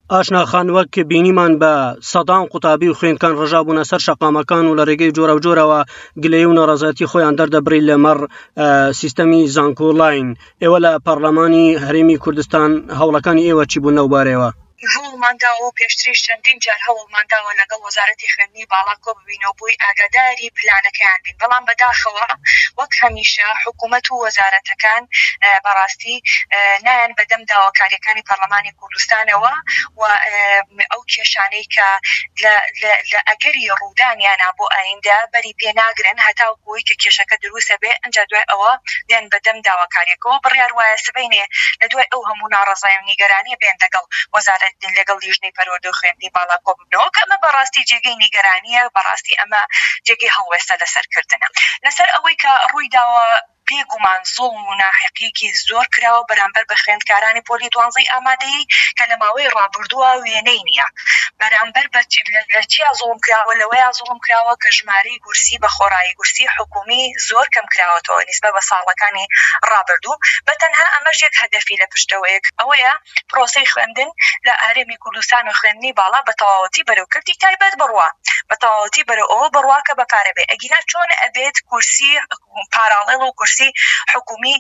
ئاشنا خان وەک بینیمان بە سەدان قوتابی و خوێندکان ڕژابوونە سەر شەقامەکان و لە ڕێگەی جۆرە و جۆرەوە گلەیی و ناڕەزەتی خۆیان دەردەبڕی لەمەڕ سیستەمی زانکۆلاین. ئێوە لە پەرلەمانی هەرێمی کوردستان هەوڵەکانی ئێوە چی بوون لەو بارەیەوە؟ هەوڵمانداوە و پێشتریش چەندین جار هەوڵمانداوە لەگەڵ وەزارەتی خوێندنی باڵا کۆ ببینەوە بۆی ئاگاداری پلانەکەیان بین، بەڵام بەداخەوە وەک هەمیشە حکوومەت و وەزارەتەکان بەڕاستی نایان بەدەم داواکاریەکانی پەرلەمانی کوردستانەوە و ئەو کێشانەی کە لە ئەگەری ڕوودانیانە بۆ ئایندە بەری پێناگرن هەتاوکوی کە کێشەکە دروستە بێ ئەنجا دوای ئەوە دێن بەدەم داواکاریەکەەوە بڕیار وایە سبەینێ لە دوای ئەو هەموو ناڕەزای و نیگەرانی بێن لەگەڵ وەزارەت لەگەڵ لیژنەی پەروەردە و خوێندنی باڵا کۆ ببنەوە کە ئەمە بەڕاستی جێگەی نیگەرانیە، بەڕاستی ئەمە جێگەی هەڵوێستە لەسەرکردنە لەسەر ئەوەی کە ڕوویداوە بێگومان زوڵم و ناحقیەکی زۆر کراوە بەرامبەر بە خوێندکارانی پۆلی دوانزەی ئامادەیی کە لە ماوەی ڕابردووە وێنەی نییە بەرامبەر لە چیا زوڵم کراوە لەوەیە زوڵم کراوە کە ژمارەی گورسی بە خۆڕایی گورسی حکومی زۆر کەم کراوەتەوە نیسبە بە ساڵەکانی ڕابردوو بەتەنها ئەمەش یەک هەدەفی لە پشتەوەیەک ئەوەیە پرۆسەی خوێندن لە هەرێمی کوردستان و خوێندنی باڵا بە تەواوەتی بەرەوکردی تایبەت بڕوا بە تەواوەتی بەرەو ئەوە بڕوا کە بەپارە بێ ئەگینا چۆن ئەبێت کورسی پاراڵێڵ و کورسی حکومی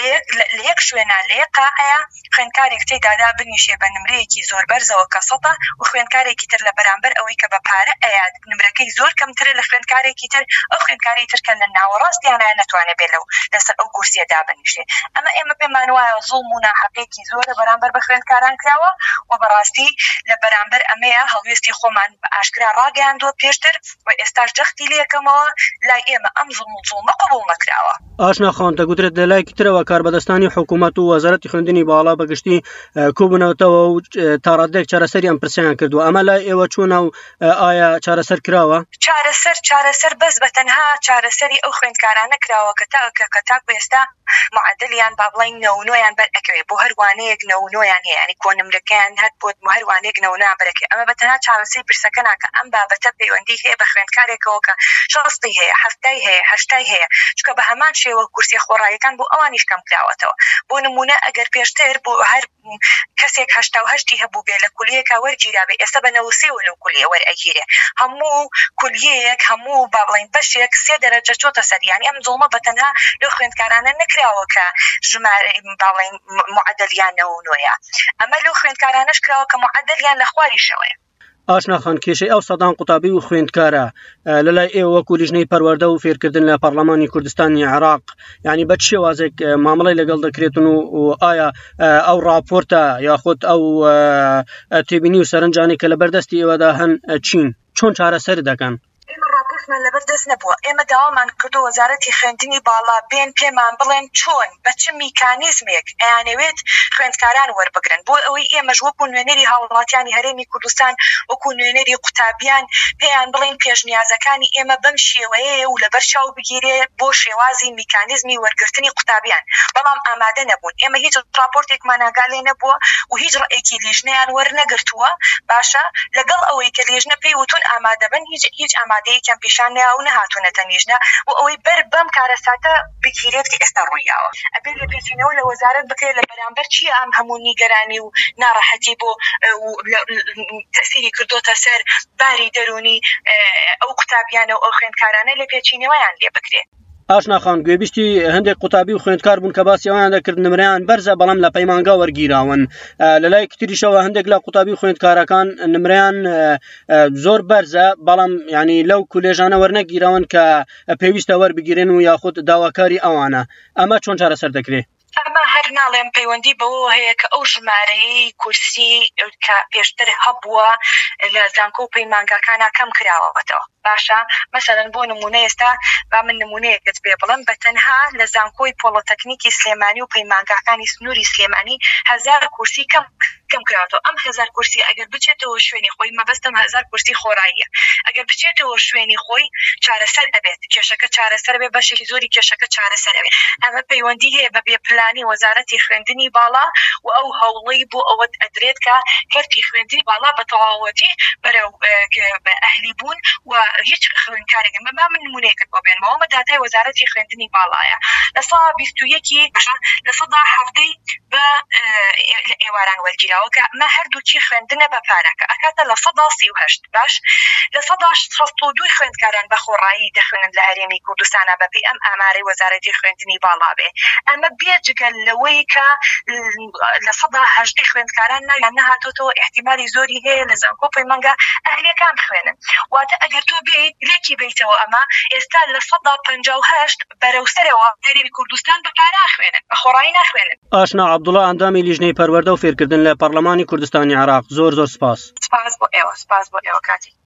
لە یەک شوێنە لە یەک قاعەیە خوێندکارێک تێدادا بنیشێ بە نمرەیەکی زۆر بەرزەوە کە سەدە و خوێندکارێکی تر لە بەرامبەر ئەوەی کە بەپارە ئەیاد نمرەکەی زۆر کەمترە لە خوێندکارێکی تر ئەو خوێندکاری ترکە لە ناوەڕاستیانە نەتوانێت بێت لەسەر ئەو کورسیەدا بنیشێ ئەمە پێمان وایە زوڵم و ناحەقێکی زۆرە بەرامبەر بە خوێندکاران کراوە و بەڕاستی لە بەرامبەر ئەمەیە هەڵوێستی خۆمان بە ئاشکرا ڕاگەیاندووە پێشتر و ئێستاش جەختی لێکەمەوە لای ئێمە ئەم زوڵمە قبوڵ نەکراوە. ئاشنا خان دەگوترێت لە لایەکی ترەوە کاربەدەستانی حکوومەت و وەزارەتی خوێندنی باڵا بەگشتی کۆبوونەوەتەوە و تا ڕادێک چارەسەریان پرسیان کردووە ئەمە لای ئێوە چۆنە و ئایا چارەسەر کراوە؟ چارەسەر بەس بەتەنها چارەسەری ئەو خوێندکارانە کراوە کە تاکو ئێستا معدلیان با بڵین نەونۆیان بەرئەکەوێ بۆ هەروانەیەک نەونۆیان هەیە ینی کۆنمرەکەیان هەر بۆ هەروانەیەک نەونۆیان بەرەکە ئەمە بەتەنها چارەسەری پرسەکە ناکە ئەم بابەتە پەیوەندی هەیە بە خوێندکارێکەوە کە شەستی هەیە هەفتای هەیە هەشتای هەیە چونکە بە هەمان شێوە کورسی خۆڕایەکان بۆ ئەوانیش کەم کراوەتەوە بۆ نمونە ئەگەر پێشتر بۆ هەر کەسێک 88 هەبوو بێ لە کولیەکە وەرگیرابێ ئێستا بە 93 لەو کولیە وەرئەگیرێ هەموو کولیەیەک هەموو با بڵین بەشێک 3 دەرەجە چۆتە سەر یانی ئەم زوڵمە بەتەنها لەو خوێندکارانە نەکراوە کە ژمارەی باڵین معدلیان نەونۆیە ئەمە لەو خوێندکارانەش کراوە کە معدلیان لە خواریشەوەیە. ئاشنا خان کێشەی ئەو سەدان قوتابی و خوێندکارە لەلای ئێوە وەکو لیژنەی پەروەردە و فێرکردن لە پەرلەمانی کوردستانی عێراق ینی بە چ شێوازێک مامەڵەی لەگەڵ دەکرێتن و ئایا ئەو راپۆرتە یاخود ئەو تێبینی و سەرنجانی کە لە بەردەستی ئێوەدا هەن چین چۆن چارەسەر دەکەن؟ راپۆرتمان لەبەردەست نەبووە ئێمە داوامان کردو وەزارەتی خوێندنی باڵا بێن پێمان بڵێن چۆن بە چ میکانیزمێک ئەیانەوێت خوێندکاران وەربگرن بۆ ئەوەی ئێمەش وەکو نوێنەری هاوڵاتیانی هەرێمی کوردستان وەکو نوێنەری قوتابیان پێیان بڵێن پێشنیازەکانی ئێمە بەم شێوەیە و لەبەر چاو بگیرێ بۆ شێوازی میکانیزمی وەرگرتنی قوتابیان بەڵام ئامادە نەبوون ئێمە هیچ راپۆرتێکمان ئاگالێ نەبووە و هیچ ڕێکی لیژنەیان وەرنەگرتووە باشە لەگەڵ ئەوەی کە لیژنە پێی وتون ئامادە بن هیچ ئامادەیەکیان پیشان نیا و نەهاتوونەتە لیژنە و ئەوەی بەر بەم کارەساتە بگیرێت کە ئێستا ڕوویاوە ئەبێ لە پێچینەوە لە وەزارەت بکرێت لە بەرامبەر چیە ئەم هەموو نیگەرانی و ناڕەحەتی بۆ تەسیری کردوتە سەر باری دەرونی ئەو قوتابیانە و ئەو خوێندکارانە لە پێچینەوەیان لێ بکرێت. ئاشنا خان گوێبیستی هەندێک قوتابی و خوێندکار بوون کە باسی ئەویان دەکرد نمرەیان بەرزە بەڵام لە پەیمانگا وەرگیراون لە لای تریشەوە هەندێک لە قوتابی و خوێندکارەکان نمرەیان زۆر بەرزە بەڵام ینی لەو کولێژانە وەرنەگیراون کە پێویستە وەربگیرن و یاخود داواکاری ئەوانە ئەمە چۆن چارەسەر دەکرێت؟ ئەمە هەر ناڵێم پەیوەندی بەوە هەیە کە ئەو ژمارەی کورسی کە پێشتر هەبووە لە زانکۆ و پەیمانگاکانە کەم کراوەتەوە باشە مەسەلەن بۆ نمونە ئێستا با من نمونەیەکت پێ بڵم بەتەنها لە زانکۆی پۆڵۆتەکنیکی سلێمانی و پەیمانگاکانی سنووری سلێمانی 1000 کورسی کەم کراوەتەوە ئەم 1000 کورسی ئەگەر بچێتەوە شوێنی خۆی مەبەستم 1000 کورسی خۆڕاییە ئەگەر بچێتەوە شوێنی خۆی چارەسەر ئەبێت کێشەکە چارەسەر بێ بەشێکی زۆری کێشەکە چارەسەر ئەبێت ئەمە پەیوەندی هەیە بە بێپلانی وەزارەتی خوێندنی باڵا و ئەو هەوڵەی بۆ ئەوە ئەدرێت کە کەرتی خوێندنی باڵا بە تەواوەتی بەرەو ئەهلی بوون و هیچ خوێندکارێک من نمونەیەکت بۆ بێنمەوە ئەمە داتای وەزارەتی خوێندنی باڵایە لە ساڵ 21 لە سەدا هەفتەی بە ئێواران وەرگیراوە داوە کە ئەمە هەردووچی خوێندنە بە پارەکە ئەکاتە لە 138 باش لە 162 خوێندکاران بە خۆڕایی دەخوێنن لە هەرێمی کوردستانە بەپێی ئەم ئامارەی وەزارەتی خوێندنی باڵا بێ ئەمە بێجگە لەوەی کە لە 180 خوێندکاران ناویان نەهاتۆتەوە احتیمالی زۆری هەیە لە زانکۆپی مەنگە ئەهلیەکان بخوێنن واتە ئەگەر تۆ بێیت لێکی بیتەوە ئەمە ئێستا لە 158 بەرەوسەرەوە هەرێمی کوردستان بە پارە خوێنن بە خۆڕایی ناخوێنن. ئاشنا عەبدوڵڵا ئەندامی لیژنەی پەروەردە و فێرکردن لە پەرلەمانی کوردستانی عێراق زۆر سپاس. سپاس بۆ ئێوە کاتی.